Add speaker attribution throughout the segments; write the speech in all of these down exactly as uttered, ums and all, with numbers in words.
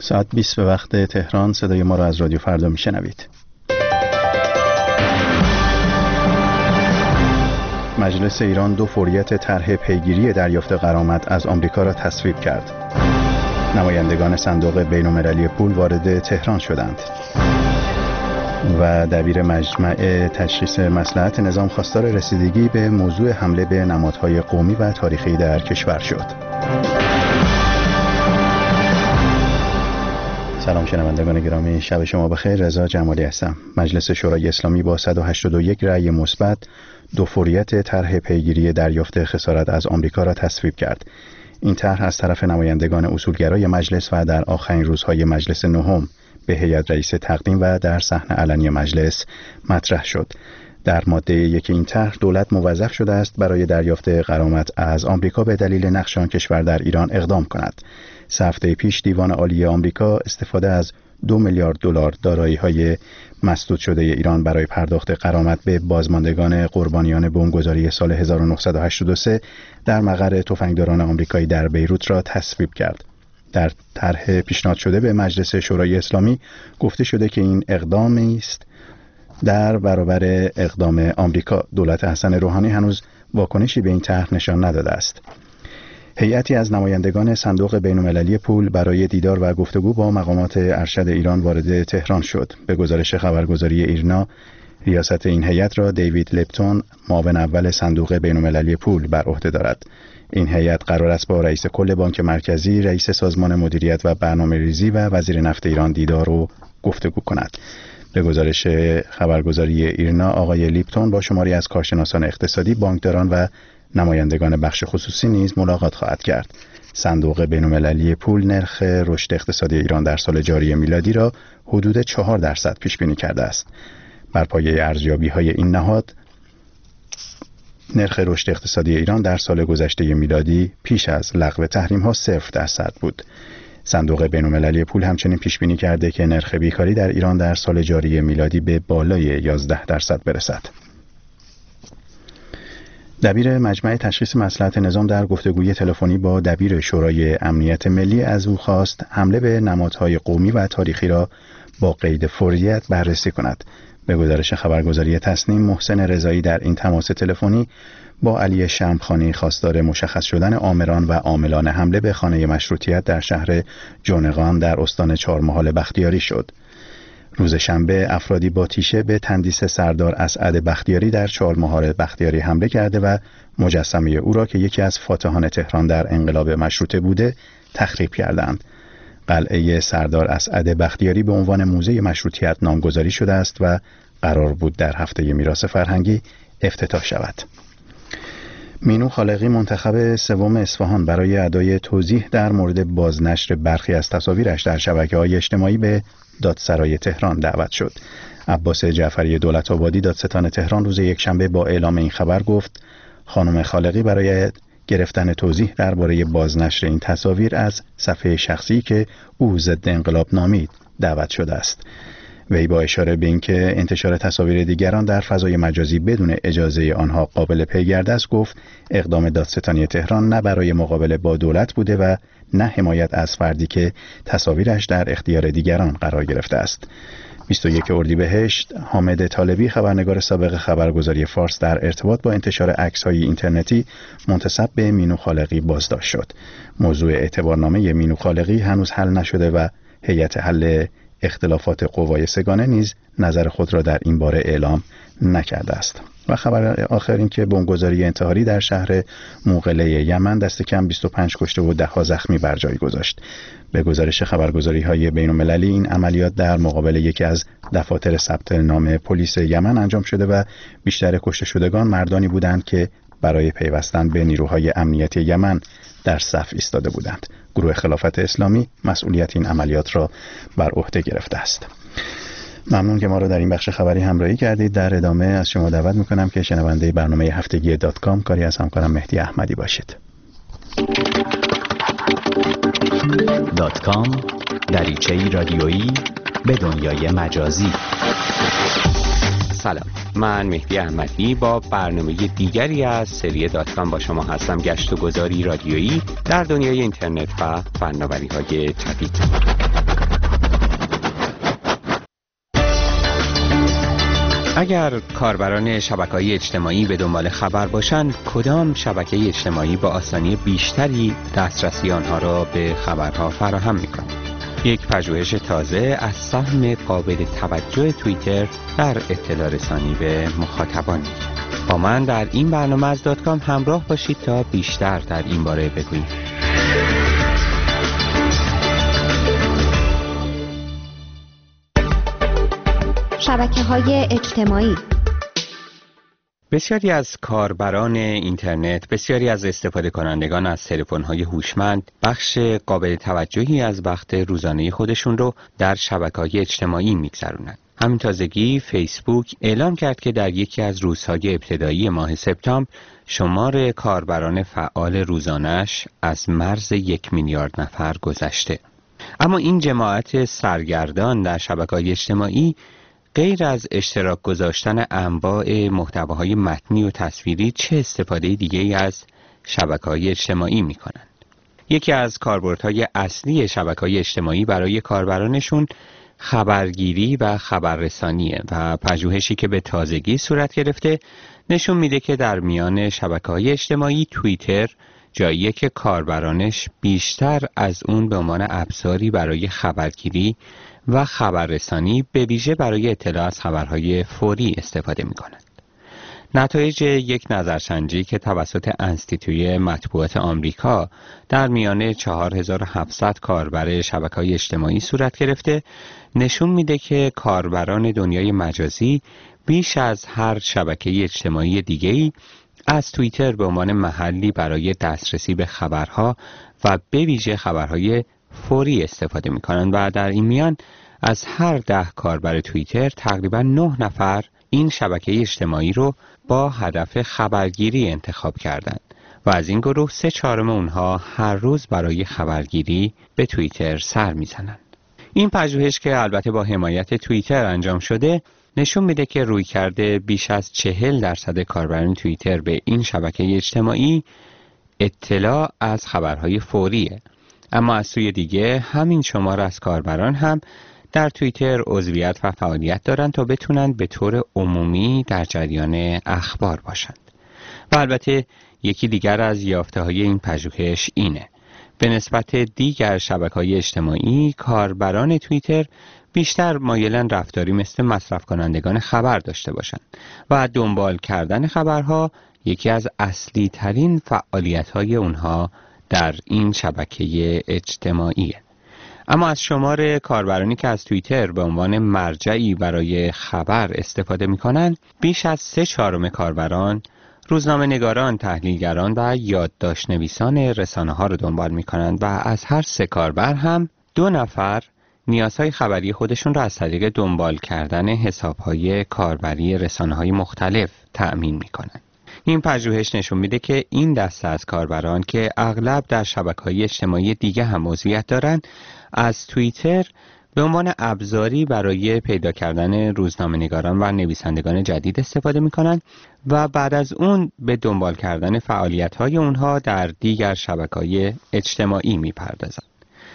Speaker 1: ساعت بیست به وقت تهران. صدای ما را از رادیو فردا میشنوید. مجلس ایران دو فوریت طرح پیگیری دریافت غرامت از آمریکا را تصویب کرد. نمایندگان صندوق بین‌المللی پول وارد تهران شدند. و دبیر مجمع تشخیص مصلحت نظام خواستار رسیدگی به موضوع حمله به نمادهای قومی و تاریخی در کشور شد. سلام شنوندگان گرامی، شب شما بخیر. رضا جمالی هستم. مجلس شورای اسلامی با صد و هشتاد و یک رأی مثبت دو فوریت طرح پیگیری دریافت خسارت از آمریکا را تصویب کرد. این طرح از طرف نمایندگان اصولگرای مجلس و در آخرین روزهای مجلس نهم به هیئت رئیس تقدیم و در صحن علنی مجلس مطرح شد. در ماده یک این طرح دولت موظف شده است برای دریافت غرامت از آمریکا به دلیل نقش آن کشور در ایران اقدام کند. سه هفته پیش دیوان عالی آمریکا استفاده از دو میلیارد دلار دارایی‌های مسدود شده ایران برای پرداخت غرامت به بازماندگان قربانیان بمبگذاری سال هزار و نهصد و هشتاد و سه در مقر تفنگداران آمریکایی در بیروت را تصویب کرد. در طرح پیشنهاد شده به مجلس شورای اسلامی گفته شده که این اقدامی است در برابر اقدام آمریکا. دولت حسن روحانی هنوز واکنشی به این طرح نشان نداده است. هیئتی از نمایندگان صندوق بین‌المللی پول برای دیدار و گفتگو با مقامات ارشد ایران وارد تهران شد. به گزارش خبرگزاری ایرنا، ریاست این هیئت را دیوید لپتون، معاون اول صندوق بین‌المللی پول، بر عهده دارد. این هیئت قرار است با رئیس کل بانک مرکزی، رئیس سازمان مدیریت و برنامه‌ریزی و وزیر نفت ایران دیدار و گفتگو کند. به گزارش خبرگزاری ایرنا، آقای لیپتون با شماری از کارشناسان اقتصادی، بانکداران و نمایندگان بخش خصوصی نیز ملاقات خواهد کرد. صندوق بین‌المللی پول نرخ رشد اقتصادی ایران در سال جاری میلادی را حدود چهار درصد پیش بینی کرده است. بر پایه ارزیابی‌های این نهاد، نرخ رشد اقتصادی ایران در سال گذشته میلادی پیش از لغو تحریم‌ها صفر درصد بود. صندوق بین‌المللی پول همچنین پیش بینی کرده که نرخ بیکاری در ایران در سال جاری میلادی به بالای یازده درصد برسد. دبیر مجمع تشخیص مصلحت نظام در گفتگوی تلفنی با دبیر شورای امنیت ملی از او خواست حمله به نمادهای قومی و تاریخی را با قید فوریت بررسی کند. به گزارش خبرگزاری تسنیم، محسن رضایی در این تماس تلفنی با علی شمخانی خواستار مشخص شدن آمران و عاملان حمله به خانه مشروطیت در شهر جونقان در استان چهارمحال بختیاری شد. روز شنبه افرادی با تیشه به تندیس سردار اسعد بختیاری در چهارمحال بختیاری حمله کرده و مجسمه او را که یکی از فاتحان تهران در انقلاب مشروطه بوده تخریب کردند. قلعه سردار اسعد بختیاری به عنوان موزه مشروطیت نامگذاری شده است و قرار بود در هفته میراث فرهنگی افتتاح شود. مینو خالقی، منتخب سوم اصفهان، برای ادای توضیح در مورد بازنشر برخی از تصاویرش در شبکه‌های اجتماعی به دادسرای تهران دعوت شد. عباس جعفری دولت‌آبادی، دادستان تهران، روز یکشنبه با اعلام این خبر گفت خانم خالقی برای گرفتن توضیح درباره بازنشر این تصاویر از صفحه شخصی که او ضد انقلاب نامید دعوت شده است. وی با اشاره به اینکه انتشار تصاویر دیگران در فضای مجازی بدون اجازه آنها قابل پیگرد است، گفت اقدام دادستانی تهران نه برای مقابله با دولت بوده و نه حمایت از فردی که تصاویرش در اختیار دیگران قرار گرفته است. بیست و یک اردیبهشت، حامد طالبی، خبرنگار سابق خبرگزاری فارس، در ارتباط با انتشار عکس‌های اینترنتی منتسب به مینو خالقی بازداشت شد. موضوع اعتبارنامه مینو خالقی هنوز حل نشده و هیئت حل اختلافات قوای سگانه نیز نظر خود را در این باره اعلام نکرده است. و خبر آخر این که بمبگذاری انتحاری در شهر موقله یمن دست کم بیست و پنج کشته و ده ها زخمی بر جای گذاشت. به گزارش خبرگزاری‌های بین‌المللی، این عملیات در مقابل یکی از دفاتر ثبت نام پلیس یمن انجام شده و بیشتر کشته شدگان مردانی بودند که برای پیوستن به نیروهای امنیتی یمن در صف ایستاده بودند. گروه خلافت اسلامی مسئولیت این عملیات را بر عهده گرفته است. ممنون که ما را در این بخش خبری همراهی کردید. در ادامه از شما دعوت میکنم که شنونده برنامه هفتگی دات کام کاری از همکارم مهدی احمدی باشید.
Speaker 2: دات کام، دریچه‌ای رادیویی به دنیای مجازی.
Speaker 3: سلام، من مهدی احمدی با برنامه دیگری از سری دات کام با شما هستم. گشت و گذاری رادیویی در دنیای اینترنت و فناوری‌های جدید. اگر کاربران شبکه‌های اجتماعی به دنبال خبر باشند، کدام شبکه اجتماعی با آسانی بیشتری دسترسی آنها را به خبرها فراهم می‌کند؟ یک پژوهش تازه از سهم قابل توجه توییتر در اطلاع رسانی به مخاطبان می‌گوید. با من در این برنامه از دات کام همراه باشید تا بیشتر در این باره بگوییم.
Speaker 4: شبکه‌های اجتماعی.
Speaker 3: بسیاری از کاربران اینترنت، بسیاری از استفاده کنندگان از تلفن‌های هوشمند بخش قابل توجهی از وقت روزانه خودشون رو در شبکه‌های اجتماعی می‌گذرونند. همین تازگی فیسبوک اعلام کرد که در یکی از روزهای ابتدایی ماه سپتامبر شمار کاربران فعال روزانه‌اش از مرز یک میلیارد نفر گذشته. اما این جماعت سرگردان در شبکه‌های اجتماعی غیر از اشتراک گذاشتن انواع محتواهای متنی و تصویری چه استفاده دیگه‌ای از شبکه‌های اجتماعی می‌کنند؟ یکی از کاربردهای اصلی شبکه‌های اجتماعی برای کاربرانشون خبرگیری و خبررسانیه و پژوهشی که به تازگی صورت گرفته نشون میده که در میان شبکه‌های اجتماعی توییتر جاییه که کاربرانش بیشتر از اون به عنوان ابزاری برای خبرگیری و خبررسانی به ویژه برای اطلاع از خبرهای فوری استفاده می‌کنند. نتایج یک نظرسنجی که توسط انستیتوی مطبوعات آمریکا در میان چهار هزار و هفتصد کاربر شبکه‌های اجتماعی صورت گرفته نشون میده که کاربران دنیای مجازی بیش از هر شبکه اجتماعی دیگه‌ای از توییتر به عنوان محلی برای دسترسی به خبرها و به ویژه خبرهای فوری استفاده می‌کنند و در این میان از هر ده کاربر توییتر تقریباً نه نفر این شبکه اجتماعی رو با هدف خبرگیری انتخاب کردند و از این گروه سه چهارم اونها هر روز برای خبرگیری به توییتر سر میزنند. این پژوهش که البته با حمایت توییتر انجام شده نشون میده که رویکرد بیش از چهل درصد کاربران توییتر به این شبکه اجتماعی اطلاع از خبرهای فوریه. اما از سوی دیگه همین شمار از کاربران هم در توییتر عضویت و فعالیت دارند تا بتونن به طور عمومی در جریان اخبار باشند. و البته یکی دیگر از یافته‌های این پژوهش اینه: به نسبت دیگر شبکه‌های اجتماعی کاربران توییتر بیشتر مایلن رفتاری مثل مصرف کنندگان خبر داشته باشند و دنبال کردن خبرها یکی از اصلی ترین فعالیت‌های اونها در این شبکه اجتماعیه. اما از شمار کاربرانی که از توییتر به عنوان مرجعی برای خبر استفاده می‌کنند، بیش از سه چهارم کاربران روزنامه نگاران، تحلیلگران و یادداشت نویسان رسانه‌ها رو دنبال می‌کنند و از هر سه کاربر هم دو نفر نیازهای خبری خودشون را از طریق دنبال کردن حساب‌های کاربری رسانه‌های مختلف تأمین می‌کنند. این پژوهش نشون میده که این دسته از کاربران که اغلب در شبکه‌های اجتماعی دیگه هم عضویت دارند، از توییتر به عنوان ابزاری برای پیدا کردن روزنامه‌نگاران و نویسندگان جدید استفاده می‌کنند و بعد از اون به دنبال کردن فعالیت‌های اونها در دیگر شبکه‌های اجتماعی می‌پردازند.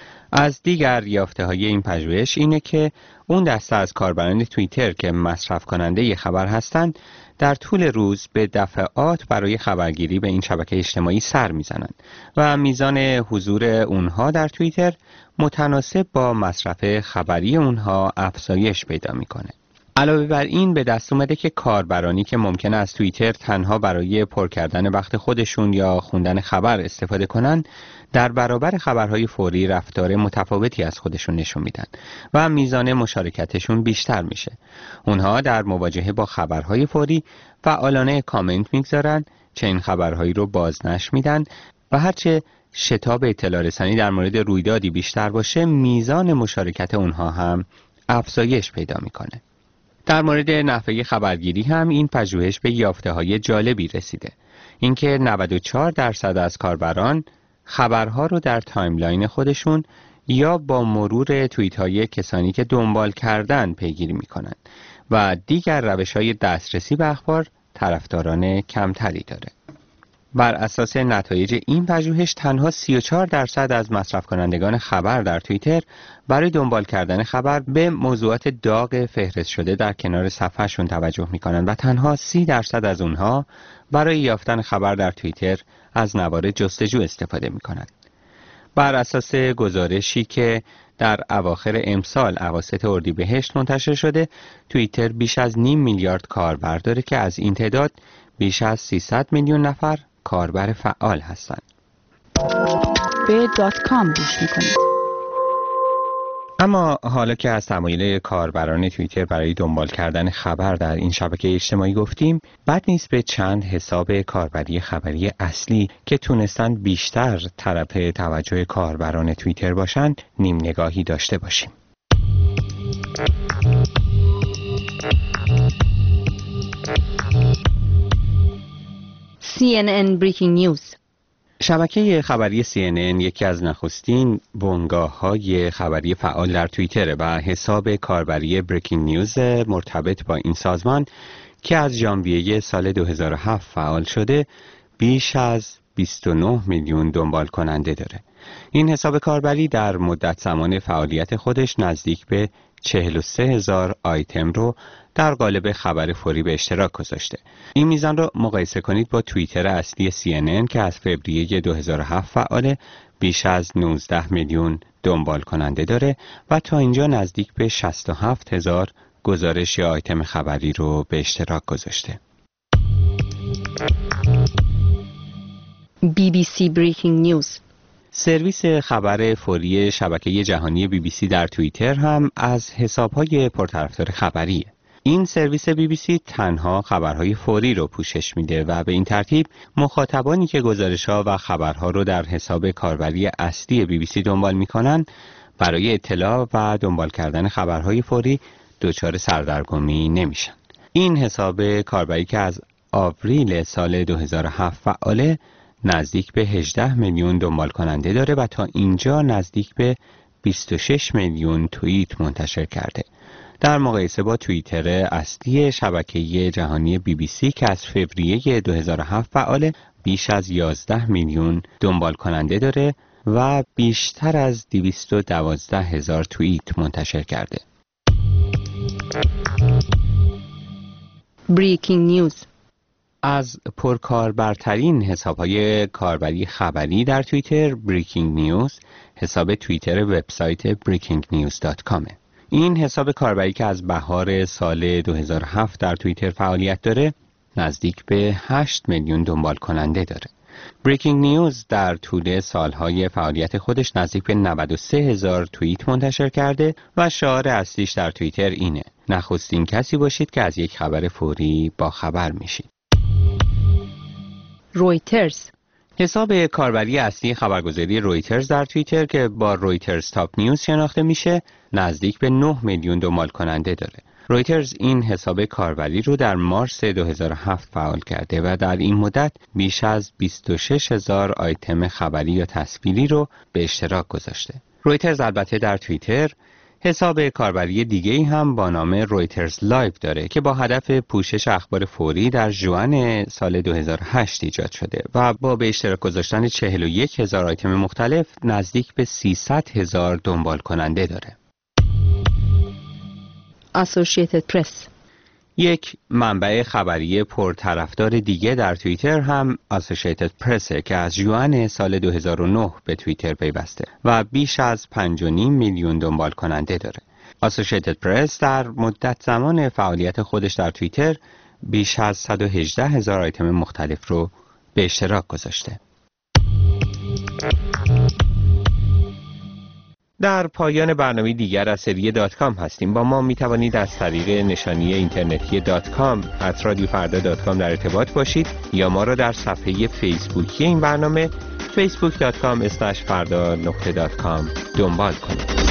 Speaker 3: از دیگر یافته‌های این پژوهش اینه که اون دسته از کاربران توییتر که مصرف کننده خبر هستند در طول روز به دفعات برای خبرگیری به این شبکه اجتماعی سر میزنند و میزان حضور اونها در توییتر متناسب با مصرف خبری اونها افزایش پیدا میکنه. علاوه بر این به دست اومده که کاربرانی که ممکنه از توییتر تنها برای پر کردن وقت خودشون یا خوندن خبر استفاده کنن، در برابر خبرهای فوری رفتار متفاوتی از خودشون نشون میدن و میزان مشارکتشون بیشتر میشه. اونها در مواجهه با خبرهای فوری فعالانه کامنت میگذارن، چنین خبرهایی رو بازنشر میدن و هرچه شتاب اطلاع رسانی در مورد رویدادی بیشتر باشه، میزان مشارکت اونها هم افزایش پیدا میکنه. در مورد نحوه خبرگیری هم این پژوهش به یافته‌های جالبی رسیده. اینکه نود و چهار درصد از کاربران خبرها رو در تایملاین خودشون یا با مرور توییت‌های کسانی که دنبال کردن پیگیری می‌کنند و دیگر روش‌های دسترسی به اخبار طرفداران کمتری داره. بر اساس نتایج این پژوهش تنها سی و چهار درصد از مصرف کنندگان خبر در توییتر برای دنبال کردن خبر به موضوعات داغ فهرست شده در کنار صفحهشون توجه میکنند و تنها سی درصد از اونها برای یافتن خبر در توییتر از نوار جستجو استفاده میکنند. بر اساس گزارشی که در اواخر امسال اواسط اردیبهشت منتشر شده، توییتر بیش از نیم میلیارد کاربر داره که از این تعداد بیش از سیصد میلیون نفر کاربر فعال هستند.
Speaker 5: به دات کام گوش میکنید.
Speaker 3: اما حالا که از تمایل کاربران توییتر برای دنبال کردن خبر در این شبکه اجتماعی گفتیم، بد نیست به چند حساب کاربری خبری اصلی که تونستن بیشتر طرف توجه کاربران توییتر باشند نیم نگاهی داشته باشیم.
Speaker 4: سی ان ان Breaking News.
Speaker 3: شبکه خبری سی ان ان یکی از نخستین بنگاه‌های خبری فعال در توییتر و حساب کاربری بریکینگ نیوز مرتبط با این سازمان که از ژانویه سال دو هزار و هفت فعال شده بیش از بیست و نه میلیون دنبال کننده داره. این حساب کاربری در مدت زمان فعالیت خودش نزدیک به چهل و سه هزار آیتم رو در قالب خبر فوری به اشتراک گذاشته. این میزان رو مقایسه کنید با توییتر اصلی سی ان ان که از فوریه دو هزار و هفت فعاله، بیش از نوزده میلیون دنبال کننده داره و تا اینجا نزدیک به شصت و هفت هزار گزارش یا آیتم خبری رو به اشتراک گذاشته.
Speaker 4: بی بی سی Breaking News.
Speaker 3: سرویس خبر فوری شبکه جهانی بی بی سی در توییتر هم از حساب‌های پرطرفدار خبریه. این سرویس بی بی سی تنها خبرهای فوری رو پوشش میده و به این ترتیب مخاطبانی که گزارش‌ها و خبرها رو در حساب کاربری اصلی بی بی سی دنبال میکنن برای اطلاع و دنبال کردن خبرهای فوری دچار سردرگمی نمیشن. این حساب کاربری که از آوریل سال دو هزار و هفت فعاله نزدیک به هجده میلیون دنبال کننده داره و تا اینجا نزدیک به بیست و شش میلیون توییت منتشر کرده. در مقایسه با توییتر اصلی شبکه جهانی بی بی سی که از فوریه دو هزار و هفت فعاله بیش از یازده میلیون دنبال کننده داره و بیشتر از دویست و دوازده هزار توییت منتشر کرده.
Speaker 4: Breaking News.
Speaker 3: از پرکاربرترین حساب‌های کاربری خبری در توییتر، بریکینگ نیوز حساب توییتر وبسایت بریکینگ نیوز دات کام. این حساب کاربری که از بهار سال دو هزار و هفت در توییتر فعالیت داره، نزدیک به هشت میلیون دنبال کننده داره. بریکینگ نیوز در طول سالهای فعالیت خودش نزدیک به نود و سه هزار توییت منتشر کرده و شعار اصلیش در توییتر اینه: نخستین کسی باشید که از یک خبر فوری با خبر میشید.
Speaker 4: رویترز.
Speaker 3: حساب کاربری اصلی خبرگزاری رویترز در توییتر که با رویترز تاپ نیوز شناخته میشه، نزدیک به نه میلیون دنبال کننده داره. رویترز این حساب کاربری رو در مارس دو هزار و هفت فعال کرده و در این مدت بیش از بیست و شش هزار آیتم خبری یا تصویری رو به اشتراک گذاشته. رویترز البته در توییتر حساب کاربری دیگه‌ای هم با نام رویترز لایو داره که با هدف پوشش اخبار فوری در ژوئن سال دو هزار و هشت ایجاد شده و با به اشتراک گذاشتن چهل و یک هزار آیتم مختلف نزدیک به سیصد هزار دنبال کننده داره.
Speaker 4: Associated Press.
Speaker 3: یک منبع خبری پرطرفدار دیگه در توییتر هم Associated Press که از ژوئن سال دو هزار و نه به توییتر پیوسته و بیش از پنج و نیم میلیون دنبال کننده داره. Associated Press در مدت زمان فعالیت خودش در توییتر بیش از صد و هجده هزار آیتم مختلف رو به اشتراک گذاشته. در پایان برنامه دیگر از سری دات کام هستیم. با ما می توانید از طریق نشانی اینترنتی دات کام ات رادیو فردا دات کام در ارتباط باشید یا ما را در صفحه فیسبوکی این برنامه فیسبوک دات کام اسلش فردا نقطه دات کام دنبال کنید.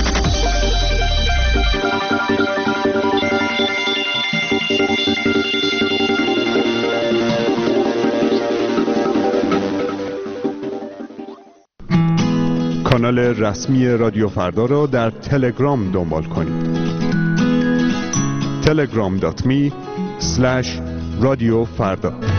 Speaker 6: کانال رسمی رادیو فردا را در تلگرام دنبال کنید. تلگرام دات می اسلش رادیو فردا.